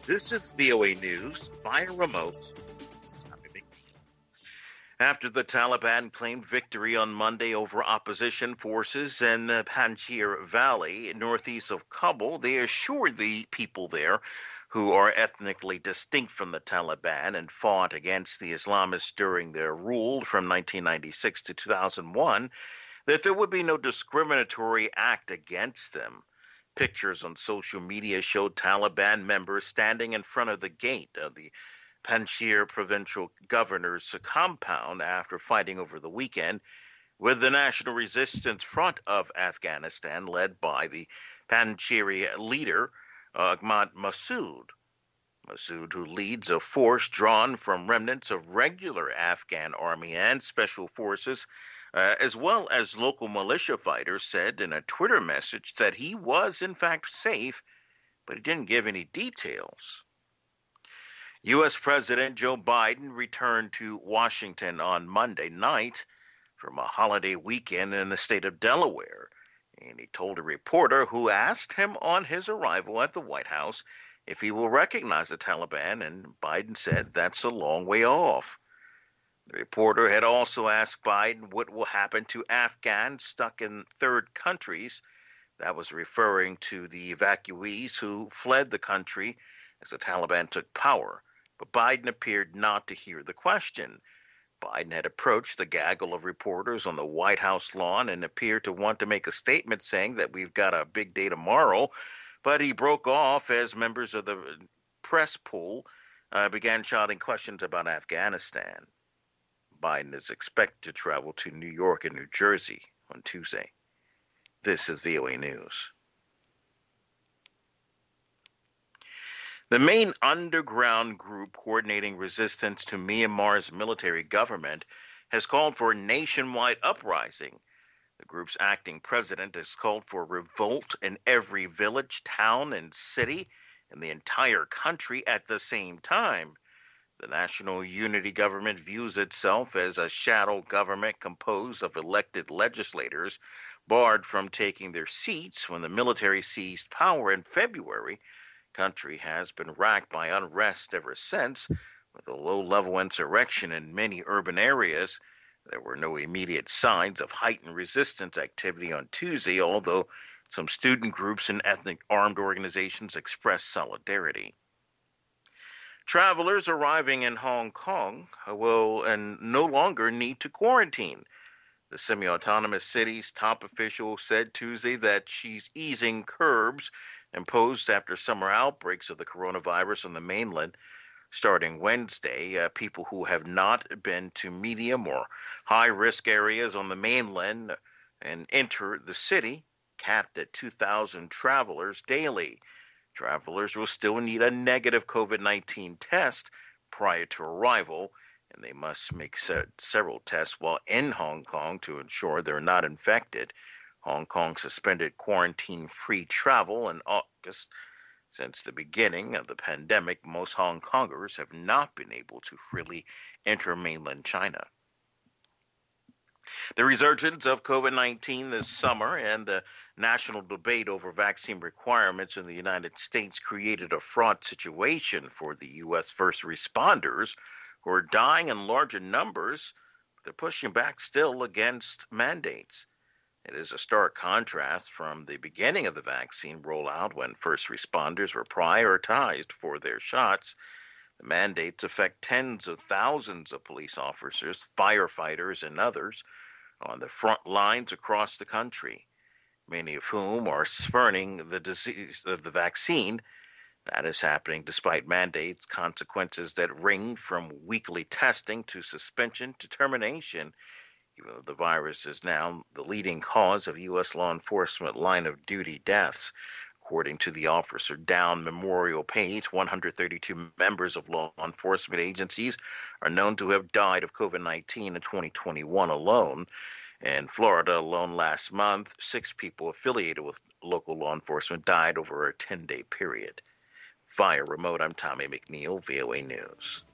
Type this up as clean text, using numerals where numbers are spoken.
This is VOA News via remote. After the Taliban claimed victory on Monday over opposition forces in the Panjshir Valley, northeast of Kabul, they assured the people there, who are ethnically distinct from the Taliban and fought against the Islamists during their rule from 1996 to 2001, that there would be no discriminatory act against them. Pictures on social media showed Taliban members standing in front of the gate of the Panjshir provincial governor's compound after fighting over the weekend with the National Resistance Front of Afghanistan, led by the Panjshiri leader, Ahmad Massoud. Massoud, who leads a force drawn from remnants of regular Afghan army and special forces, as well as local militia fighters, said in a Twitter message that he was in fact safe, but he didn't give any details. U.S. President Joe Biden returned to Washington on Monday night from a holiday weekend in the state of Delaware, and he told a reporter who asked him on his arrival at the White House if he will recognize the Taliban, and Biden said that's a long way off. The reporter had also asked Biden what will happen to Afghans stuck in third countries. That was referring to the evacuees who fled the country as the Taliban took power. But Biden appeared not to hear the question. Biden had approached the gaggle of reporters on the White House lawn and appeared to want to make a statement saying that we've got a big day tomorrow, but he broke off as members of the press pool began shouting questions about Afghanistan. Biden is expected to travel to New York and New Jersey on Tuesday. This is VOA News. The main underground group coordinating resistance to Myanmar's military government has called for a nationwide uprising. The group's acting president has called for revolt in every village, town, and city in the entire country at the same time. The National Unity Government views itself as a shadow government composed of elected legislators barred from taking their seats when the military seized power in February. The country has been racked by unrest ever since, with a low-level insurrection in many urban areas. There were no immediate signs of heightened resistance activity on Tuesday, although some student groups and ethnic armed organizations expressed solidarity. Travelers arriving in Hong Kong will no longer need to quarantine. The semi-autonomous city's top official said Tuesday that she's easing curbs imposed after summer outbreaks of the coronavirus on the mainland. Starting Wednesday, people who have not been to medium or high-risk areas on the mainland and enter the city, capped at 2,000 travelers daily. Travelers will still need a negative COVID-19 test prior to arrival, and they must make several tests while in Hong Kong to ensure they're not infected. Hong Kong suspended quarantine-free travel in August. Since the beginning of the pandemic, most Hong Kongers have not been able to freely enter mainland China. The resurgence of COVID-19 this summer and the national debate over vaccine requirements in the United States created a fraught situation for the U.S. first responders who are dying in larger numbers. They're pushing back still against mandates. It is a stark contrast from the beginning of the vaccine rollout when first responders were prioritized for their shots. The mandates affect tens of thousands of police officers, firefighters, and others on the front lines across the country, many of whom are spurning the vaccine. That is happening despite mandates, consequences that range from weekly testing to suspension to termination. Even though the virus is now the leading cause of U.S. law enforcement line of duty deaths. According to the Officer Down Memorial page, 132 members of law enforcement agencies are known to have died of COVID-19 in 2021 alone. In Florida alone last month, 6 people affiliated with local law enforcement died over a 10-day period. Via remote, I'm Tommy McNeil, VOA News.